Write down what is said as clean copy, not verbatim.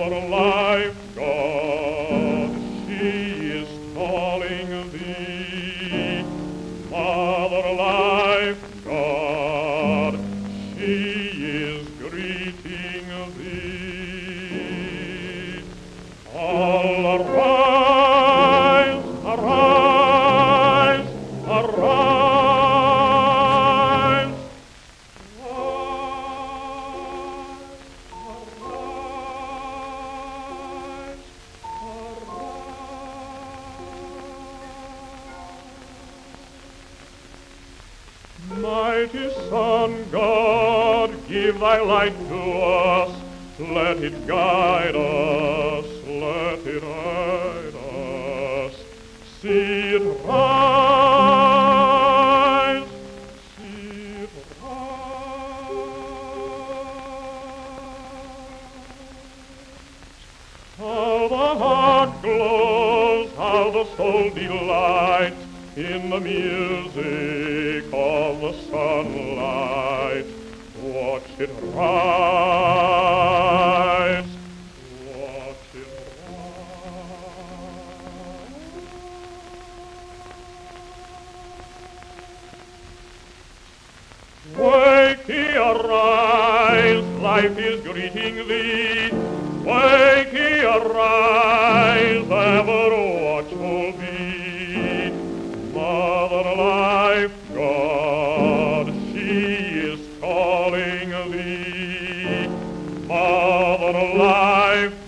Mother life, God, she is calling thee. Mother life, God, she is greeting thee. All arise, arise, arise. Mighty Son, God, give thy light to us. Let it guide us, let it guide us. See it rise, see it rise. How the heart glows, how the soul delights in the music of the sunlight. Watch it rise, watch it rise. Wakey, arise, life is greeting thee. Wakey, arise, ever watchful be. Mother life, God, she is calling thee. Mother life,